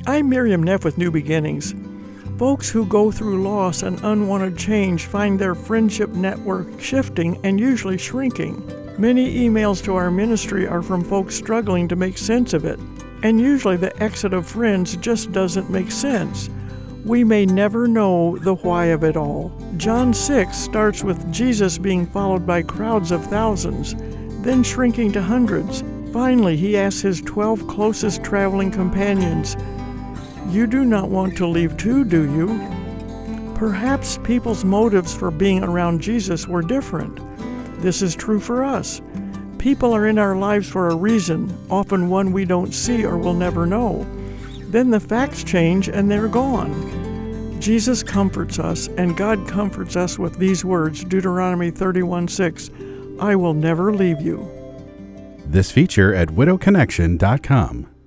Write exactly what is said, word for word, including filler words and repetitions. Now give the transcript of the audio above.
I'm Miriam Neff with New Beginnings. Folks who go through loss and unwanted change find their friendship network shifting and usually shrinking. Many emails to our ministry are from folks struggling to make sense of it, and usually the exit of friends just doesn't make sense. We may never know the why of it all. John six starts with Jesus being followed by crowds of thousands, then shrinking to hundreds. Finally, he asks his twelve closest traveling companions, "You do not want to leave too, do you?" Perhaps people's motives for being around Jesus were different. This is true for us. People are in our lives for a reason, often one we don't see or will never know. Then the facts change and they're gone. Jesus comforts us, and God comforts us with these words, Deuteronomy thirty-one six, "I will never leave you." This feature at widow connection dot com.